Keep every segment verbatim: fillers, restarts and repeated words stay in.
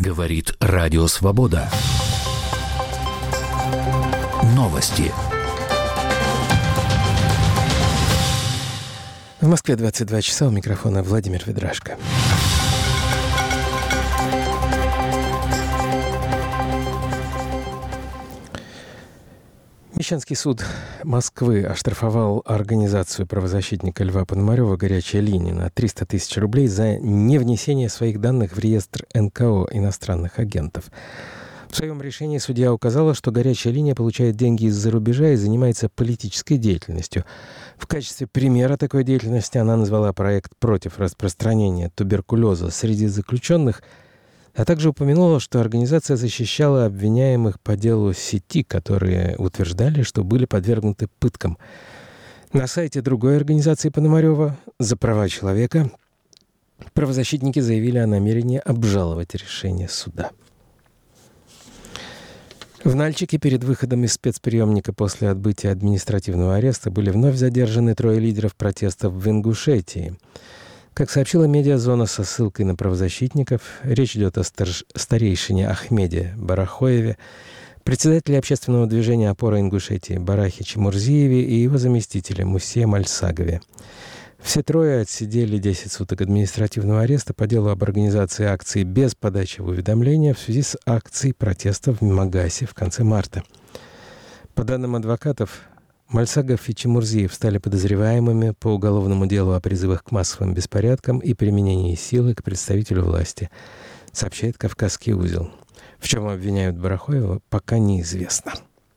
Говорит Радио Свобода. Новости. В Москве двадцать два часа, у микрофона Владимир Ведрашко. Мещанский суд Москвы оштрафовал организацию правозащитника Льва Пономарева «Горячая линия» на триста тысяч рублей за невнесение своих данных в реестр эн ка о иностранных агентов. В своем решении судья указала, что «Горячая линия» получает деньги из-за рубежа и занимается политической деятельностью. В качестве примера такой деятельности она назвала проект против распространения туберкулеза среди заключенных, а также упомянула, что организация защищала обвиняемых по делу сети, которые утверждали, что были подвергнуты пыткам. На сайте другой организации Пономарева «За права человека» правозащитники заявили о намерении обжаловать решение суда. В Нальчике перед выходом из спецприемника после отбытия административного ареста были вновь задержаны трое лидеров протестов в Ингушетии. Как сообщила медиазона со ссылкой на правозащитников, речь идет о старш... старейшине Ахмеде Барахоеве, председателе общественного движения «Опора Ингушетии» Барахе Чемурзиеве и его заместителе Мусе Мальсагове. Все трое отсидели десять суток административного ареста по делу об организации акции без подачи уведомления в связи с акцией протеста в Магасе в конце марта. По данным адвокатов, Мальсагов и Чемурзиев стали подозреваемыми по уголовному делу о призывах к массовым беспорядкам и применении силы к представителю власти, сообщает «Кавказский узел». В чем обвиняют Барахоева, пока неизвестно.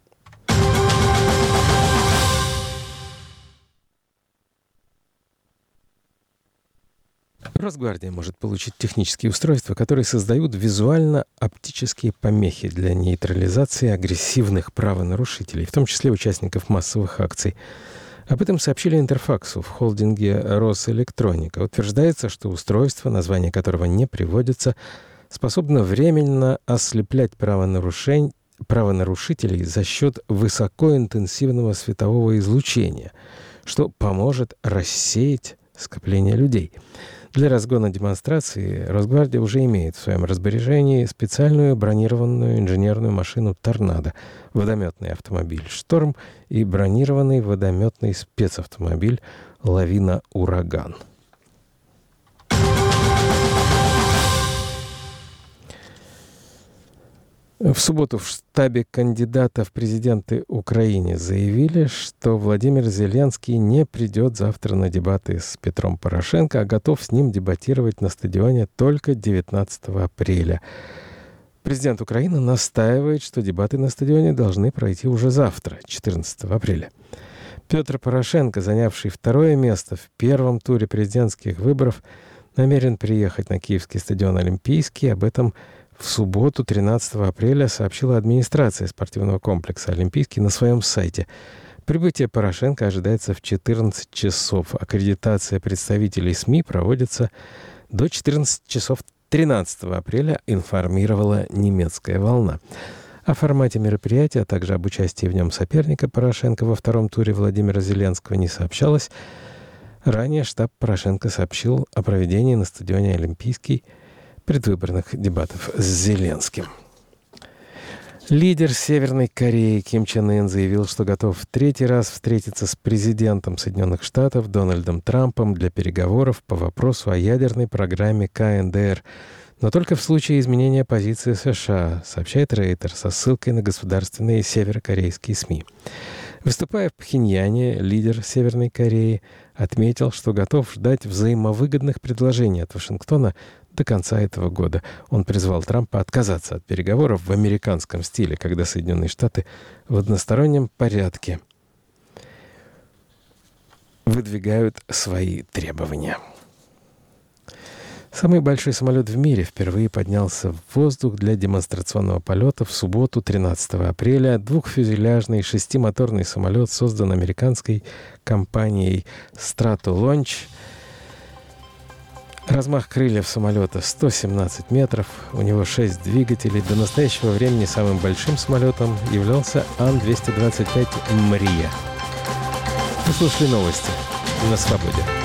Росгвардия может получить технические устройства, которые создают визуально-оптические помехи для нейтрализации агрессивных правонарушителей, в том числе участников массовых акций. Об этом сообщили Интерфаксу в холдинге «Росэлектроника». Утверждается, что устройство, название которого не приводится, способно временно ослеплять правонарушень... правонарушителей за счет высокоинтенсивного светового излучения, что поможет рассеять скопление людей. Для разгона демонстрации Росгвардия уже имеет в своем распоряжении специальную бронированную инженерную машину «Торнадо», водометный автомобиль «Шторм» и бронированный водометный спецавтомобиль «Лавина Ураган». В субботу в штабе кандидата в президенты Украины заявили, что Владимир Зеленский не придет завтра на дебаты с Петром Порошенко, а готов с ним дебатировать на стадионе только девятнадцатого апреля. Президент Украины настаивает, что дебаты на стадионе должны пройти уже завтра, четырнадцатого апреля. Петр Порошенко, занявший второе место в первом туре президентских выборов, намерен приехать на киевский стадион «Олимпийский». Об этом в субботу, тринадцатого апреля, сообщила администрация спортивного комплекса «Олимпийский» на своем сайте. Прибытие Порошенко ожидается в четырнадцать часов. Аккредитация представителей СМИ проводится до четырнадцати часов тринадцатого апреля, информировала «Немецкая волна». О формате мероприятия, а также об участии в нем соперника Порошенко во втором туре Владимира Зеленского не сообщалось. Ранее штаб Порошенко сообщил о проведении на стадионе «Олимпийский» предвыборных дебатов с Зеленским. Лидер Северной Кореи Ким Чен Ын заявил, что готов в третий раз встретиться с президентом Соединенных Штатов Дональдом Трампом для переговоров по вопросу о ядерной программе ка эн дэ эр, но только в случае изменения позиции США, сообщает Рейтер со ссылкой на государственные северокорейские СМИ. Выступая в Пхеньяне, лидер Северной Кореи отметил, что готов ждать взаимовыгодных предложений от Вашингтона до конца этого года. Он призвал Трампа отказаться от переговоров в американском стиле, когда Соединенные Штаты в одностороннем порядке выдвигают свои требования. Самый большой самолет в мире впервые поднялся в воздух для демонстрационного полета в субботу, тринадцатого апреля. Двухфюзеляжный шестимоторный самолет создан американской компанией Stratolaunch. Размах крыльев самолета сто семнадцать метров, у него шесть двигателей. До настоящего времени самым большим самолетом являлся Ан двести двадцать пять «Мрия». Вы слушали новости на Свободе.